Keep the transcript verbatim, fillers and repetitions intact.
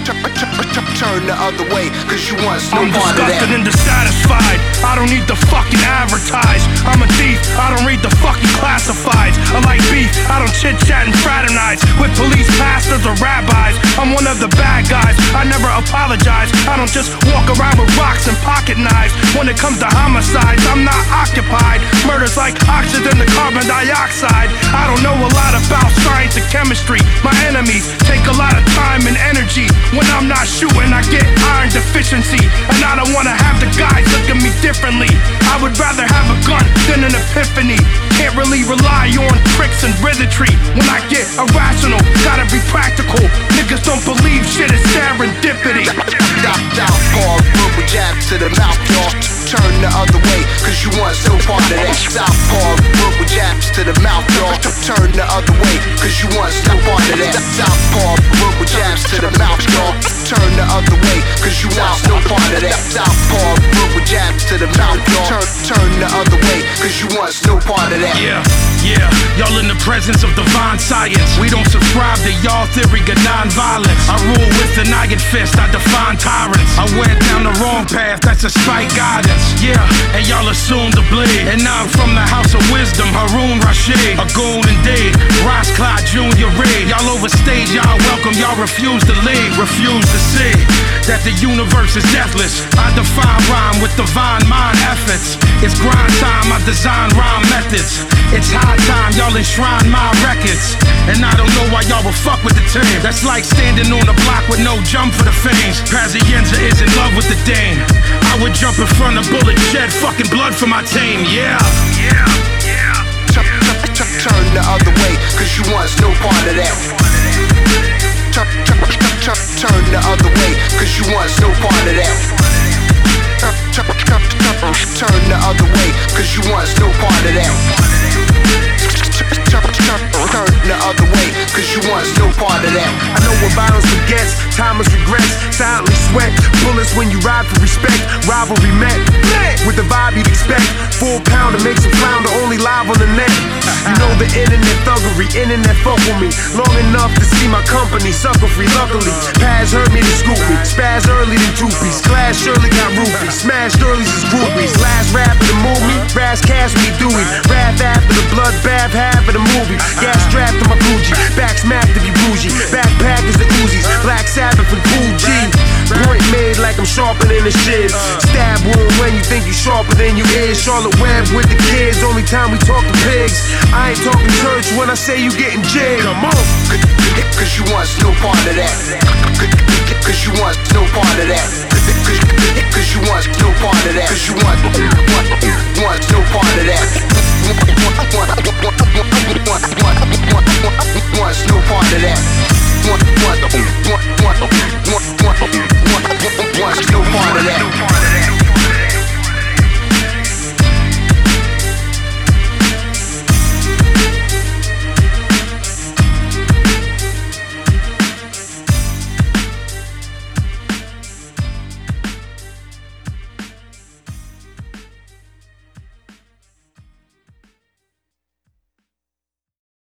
Turn the other way, cause you want no part of that. I'm disgusted and dissatisfied. I don't need to fucking advertise. I'm a thief, I don't read the fucking classifieds. I like beef, I don't chit-chat and fraternize with police, pastors, or rabbis. I'm one of the bad guys, I never apologize. I don't just walk around with rocks and pocket knives. When it comes to homicides, I'm not occupied. Murders like oxygen to carbon dioxide. I don't know a lot about science and chemistry. My enemies take a lot of time and energy. When I'm not shooting, I get iron deficiency. And I don't wanna have the guys look at me differently. I would rather have a gun than an epiphany. Can't really rely on tricks and wizardry. When I get irrational, gotta be practical. Niggas don't believe shit is serendipity. Southpaw, verbal jabs to the mouth, y'all. Turn the other way, cause you want no part of that. Southpaw, verbal jabs to the mouth, y'all. Turn the other way, cause you want no part of that. Southpaw, verbal jabs to the mouth, y'all. Turn the other way, cause you want no part of that. Southpaw, verbal jabs to the mouth, y'all. Turn, turn the other way, cause you want no part of that. Yeah, yeah, y'all in the presence of divine science. We don't subscribe to y'all theory of non-violence. I rule with an iron fist, I define tyrants. I went down the wrong path, that's a spite guidance. Yeah, and y'all assume to bleed. And now I'm from the house of wisdom, Harun Rashid, a golden deed, Ross Clyde Junior Reed. Y'all overstayed, y'all welcome, y'all refuse to leave. Refuse to see that the universe is deathless. I define rhyme with divine mind efforts. It's grind time, I design rhyme methods. It's high time, y'all enshrine my records. And I don't know why y'all will fuck with the team. That's like standing on the block with no jump for the fames. Pazienza is in love with the dame. I would jump in front of bullet, shed fucking blood for my team. Yeah, yeah, yeah. Turn the other way, cause you want no part of that. Turn the other way, cause you want no part of that. Turn the other way, cause you want no part of that. Turn the other way, cause you want no part of that. I know what violence begets, time is regrets, silently sweat, bullets when you ride for respect, rivalry met, with the vibe you'd expect, full pound to make some flounder, only live on the net. You know the internet thuggery, internet fuck with me, long enough to see my company sucker free, luckily. Paz heard me to scoop me, spaz early than two-piece, Class surely got roofies, smashed early's as groupies, last rapper to move me, Raz Cash me Dewey, wrath after the bloodbath, half of the movie, gas strapped to my Gucci, back smacked if you bougie, backpack is the Uzis, Black Sabbath and Cool G, point made like I'm sharper than a shiv, stab wound when you think you sharper than you is, Charlotte Webb with the kids, only time we talk to pigs, I ain't talking church when I say you getting jigged, come on, cause you want no part of that.